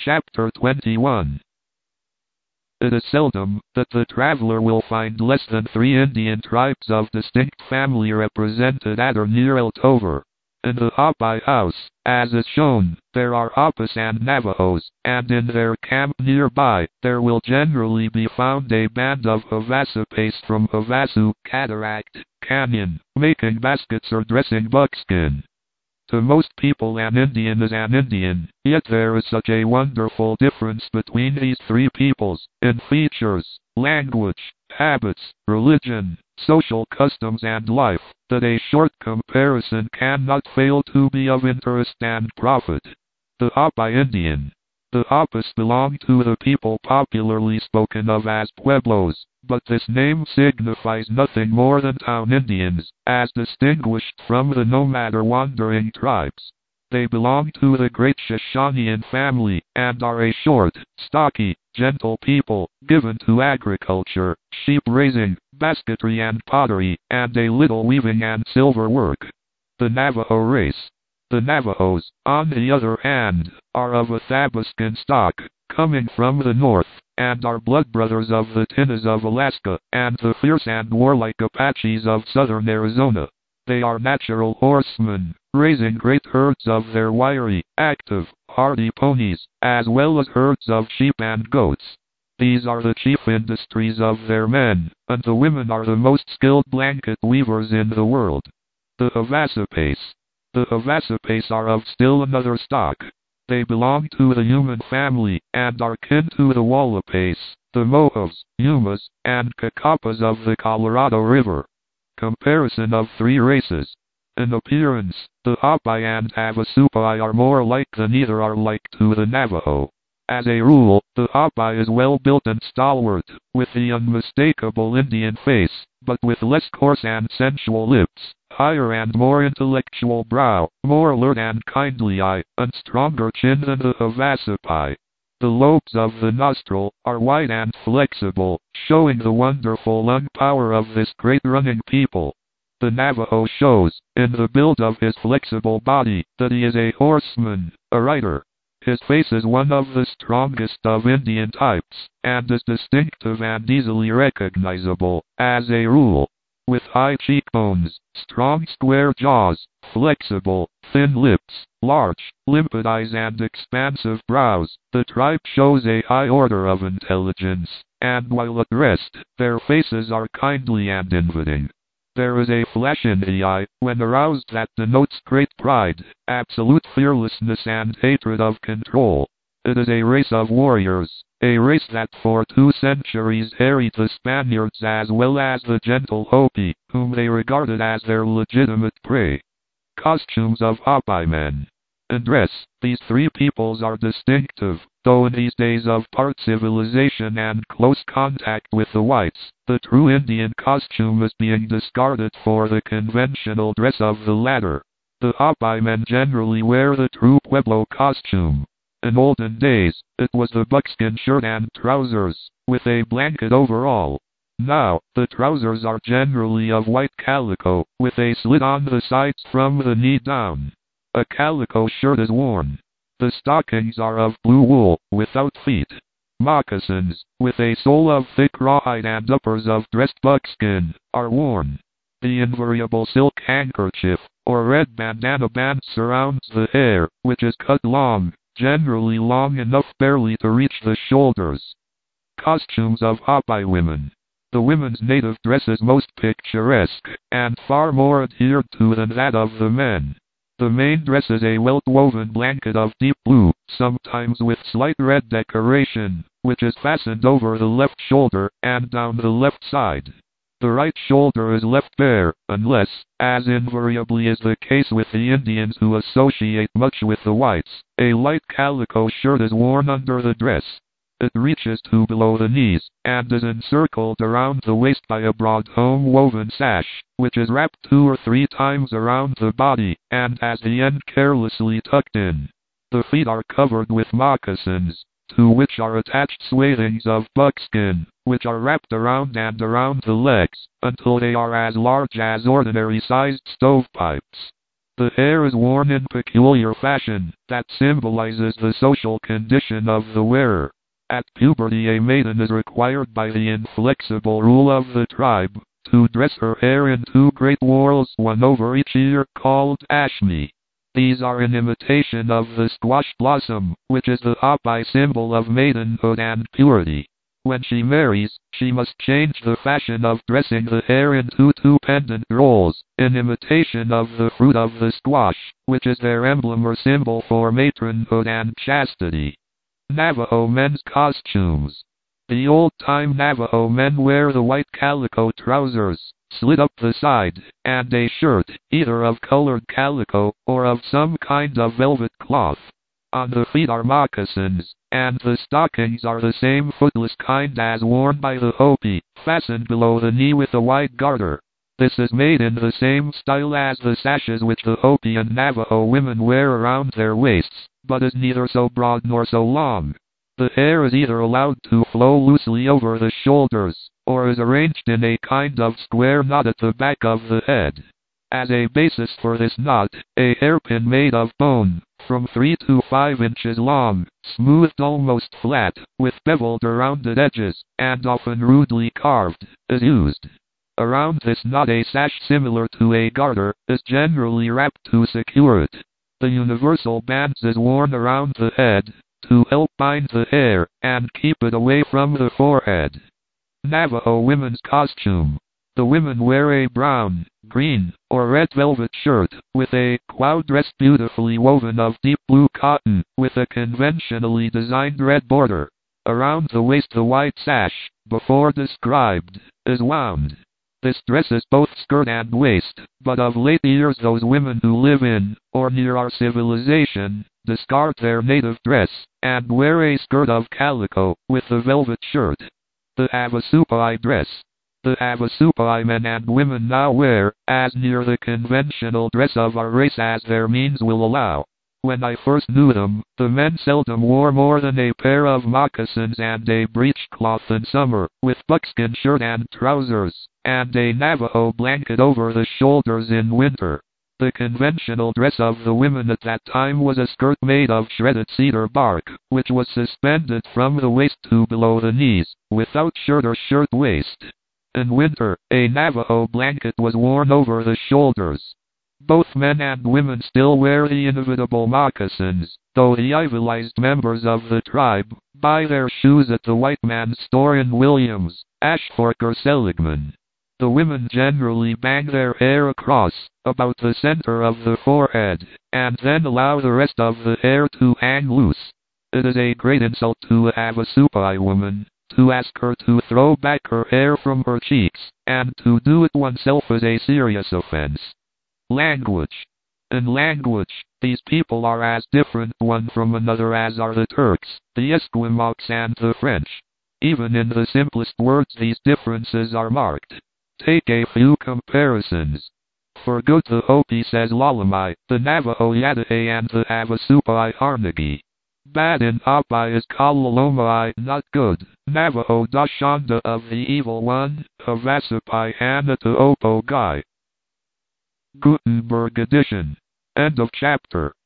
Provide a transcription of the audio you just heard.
Chapter 21. It is seldom that the traveler will find less than 3 Indian tribes of distinct family represented at or near El Tovar. In the Hopi house, as is shown, there are Hopis and Navajos, and in their camp nearby, there will generally be found a band of Havasupais from Havasu, Cataract, Canyon, making baskets or dressing buckskin. To most people an Indian is an Indian, yet there is such a wonderful difference between these three peoples, in features, language, habits, religion, social customs and life, that a short comparison cannot fail to be of interest and profit. The Hopi Indian. The Hopis belong to the people popularly spoken of as Pueblos, but this name signifies nothing more than town Indians, as distinguished from the nomad or wandering tribes. They belong to the great Shoshonean family, and are a short, stocky, gentle people, given to agriculture, sheep raising, basketry and pottery, and a little weaving and silver work. The Navajo race. The Navajos, on the other hand, are of a Thabascan stock, coming from the north, and are blood brothers of the Tinnas of Alaska, and the fierce and warlike Apaches of southern Arizona. They are natural horsemen, raising great herds of their wiry, active, hardy ponies, as well as herds of sheep and goats. These are the chief industries of their men, and the women are the most skilled blanket weavers in the world. The Havasupais. The Havasupais are of still another stock. They belong to the human family, and are kin to the Wallapeis, the Mohawks, Yumas, and Cacappas of the Colorado River. Comparison of three races. In appearance, the Hopi and Havasupai are more alike than either are like to the Navajo. As a rule, the Hopi is well built and stalwart, with the unmistakable Indian face, but with less coarse and sensual lips, higher and more intellectual brow, more alert and kindly eye, and stronger chin than the Havasupai. The lobes of the nostril are wide and flexible, showing the wonderful lung power of this great running people. The Navajo shows, in the build of his flexible body, that he is a horseman, a rider. His face is one of the strongest of Indian types, and is distinctive and easily recognizable, as a rule. With high cheekbones, strong square jaws, flexible, thin lips, large, limpid eyes and expansive brows, the tribe shows a high order of intelligence, and while at rest, their faces are kindly and inviting. There is a flash in the eye, when aroused, that denotes great pride, absolute fearlessness and hatred of control. It is a race of warriors, a race that for 2 centuries harried the Spaniards as well as the gentle Hopi, whom they regarded as their legitimate prey. Costumes of Hopi men. In dress, these three peoples are distinctive, though in these days of part civilization and close contact with the whites, the true Indian costume is being discarded for the conventional dress of the latter. The Hopi men generally wear the true Pueblo costume. In olden days, it was the buckskin shirt and trousers, with a blanket over all. Now, the trousers are generally of white calico, with a slit on the sides from the knee down. A calico shirt is worn. The stockings are of blue wool, without feet. Moccasins, with a sole of thick rawhide and uppers of dressed buckskin, are worn. The invariable silk handkerchief, or red bandana band surrounds the hair, which is cut long, generally long enough barely to reach the shoulders. Costumes of Hopi women. The women's native dress is most picturesque, and far more adhered to than that of the men. The main dress is a welt-woven blanket of deep blue, sometimes with slight red decoration, which is fastened over the left shoulder, and down the left side. The right shoulder is left bare, unless, as invariably is the case with the Indians who associate much with the whites, a light calico shirt is worn under the dress. It reaches to below the knees, and is encircled around the waist by a broad home-woven sash, which is wrapped 2 or 3 times around the body, and has the end carelessly tucked in. The feet are covered with moccasins, to which are attached swathings of buckskin, which are wrapped around and around the legs, until they are as large as ordinary-sized stovepipes. The hair is worn in peculiar fashion that symbolizes the social condition of the wearer. At puberty, a maiden is required by the inflexible rule of the tribe to dress her hair in 2 great whorls, one over each ear, called ashmi. These are in imitation of the squash blossom, which is the Hopi symbol of maidenhood and purity. When she marries, she must change the fashion of dressing the hair into 2 pendant rolls, in imitation of the fruit of the squash, which is their emblem or symbol for matronhood and chastity. Navajo men's costumes. The old-time Navajo men wear the white calico trousers, slit up the side, and a shirt, either of colored calico, or of some kind of velvet cloth. On the feet are moccasins, and the stockings are the same footless kind as worn by the Hopi, fastened below the knee with a wide garter. This is made in the same style as the sashes which the Hopi and Navajo women wear around their waists, but is neither so broad nor so long. The hair is either allowed to flow loosely over the shoulders, or is arranged in a kind of square knot at the back of the head. As a basis for this knot, a hairpin made of bone, from 3 to 5 inches long, smoothed almost flat, with beveled or rounded edges, and often rudely carved, is used. Around this knot a sash similar to a garter is generally wrapped to secure it. The universal bands is worn around the head to help bind the hair and keep it away from the forehead. Navajo women's costume. The women wear a brown, green, or red velvet shirt, with a cloud dress beautifully woven of deep blue cotton, with a conventionally designed red border. Around the waist the white sash, before described, is wound. This dress is both skirt and waist, but of late years those women who live in, or near our civilization, discard their native dress, and wear a skirt of calico, with a velvet shirt. The Havasupai dress. The Havasupai men and women now wear, as near the conventional dress of our race as their means will allow. When I first knew them, the men seldom wore more than a pair of moccasins and a breechcloth in summer, with buckskin shirt and trousers, and a Navajo blanket over the shoulders in winter. The conventional dress of the women at that time was a skirt made of shredded cedar bark, which was suspended from the waist to below the knees, without shirt or shirt waist. In winter, a Navajo blanket was worn over the shoulders. Both men and women still wear the inevitable moccasins, though the civilized members of the tribe buy their shoes at the white man's store in Williams, Ashfork or Seligman. The women generally bang their hair across, about the center of the forehead, and then allow the rest of the hair to hang loose. It is a great insult to a Havasupai woman to ask her to throw back her hair from her cheeks, and to do it oneself is a serious offense. Language. In language, these people are as different one from another as are the Turks, the Esquimaux and the French. Even in the simplest words these differences are marked. Take a few comparisons. For good the Hopi says Lalamai, the Navajo Yadahe and the Havasupai Harnagi. Bad in Hopi is Kalalomai, not good. Navajo Dashanda of the evil one, Havasupai Hanata Opo Guy. Gutenberg edition. End of chapter.